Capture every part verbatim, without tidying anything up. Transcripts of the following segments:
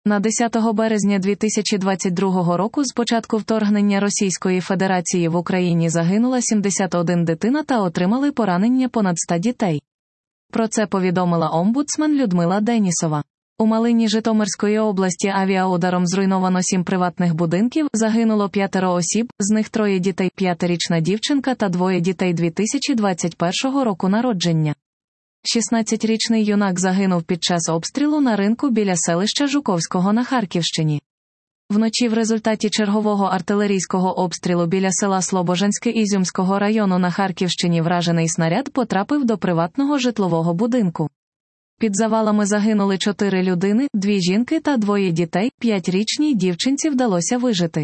На десятого березня дві тисячі двадцять другого року з початку вторгнення Російської Федерації в Україні загинула сімдесят одна дитина та отримали поранення понад сто дітей. Про це повідомила омбудсмен Людмила Денісова. У Малині Житомирської області авіаударом зруйновано сім приватних будинків, загинуло п'ятеро осіб, з них троє дітей, п'ятирічна дівчинка та двоє дітей дві тисячі двадцять першого року народження. шістнадцятирічний юнак загинув під час обстрілу на ринку біля селища Жуковського на Харківщині. Вночі в результаті чергового артилерійського обстрілу біля села Слобожанське Ізюмського району на Харківщині вражений снаряд потрапив до приватного житлового будинку. Під завалами загинули чотири людини, дві жінки та двоє дітей, п'ятирічній дівчинці вдалося вижити.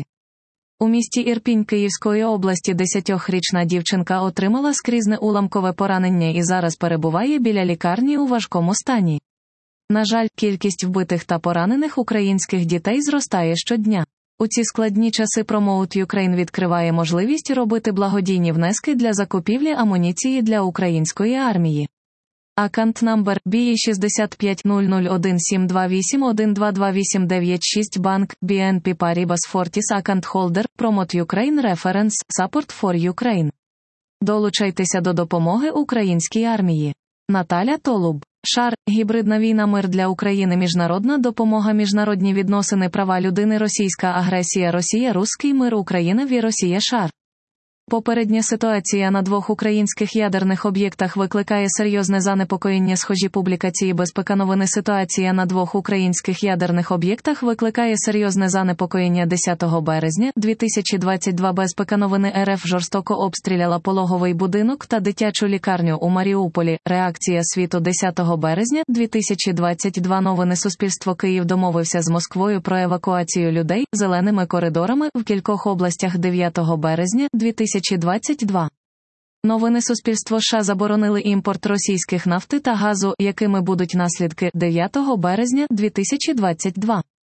У місті Ірпінь Київської області десятирічна дівчинка отримала скрізне уламкове поранення і зараз перебуває біля лікарні у важкому стані. На жаль, кількість вбитих та поранених українських дітей зростає щодня. У ці складні часи Promote Ukraine відкриває можливість робити благодійні внески для закупівлі амуніції для української армії. Аккаунт номер бі і шість п'ять нуль нуль один сім два вісім один два два вісім дев'ять шість банк бі ен пі Paribas Fortis аккаунт холдер Promote Ukraine Reference Support for Ukraine. Долучайтеся до допомоги українській армії. Наталя Толуб. Шар. Гібридна війна. Мир для України. Міжнародна допомога. Міжнародні відносини. Права людини. Російська агресія. Росія. Руський мир. Україна. Ві. Росія. Шар. Попередня ситуація на двох українських ядерних об'єктах викликає серйозне занепокоєння. Схожі публікації. Безпека. Новини. Ситуація на двох українських ядерних об'єктах викликає серйозне занепокоєння. Десятого березня дві тисячі двадцять два безпека. Новини. ер еф жорстоко обстріляла пологовий будинок та дитячу лікарню у Маріуполі. Реакція світу. Десятого березня дві тисячі двадцять два новини. Суспільство. Київ домовився з Москвою про евакуацію людей зеленими коридорами в кількох областях. Дев'ятого березня дві тисячі двадцять два. Новини. Суспільство. США заборонили імпорт російських нафти та газу, якими будуть наслідки. Дев'ятого березня дві тисячі двадцять два.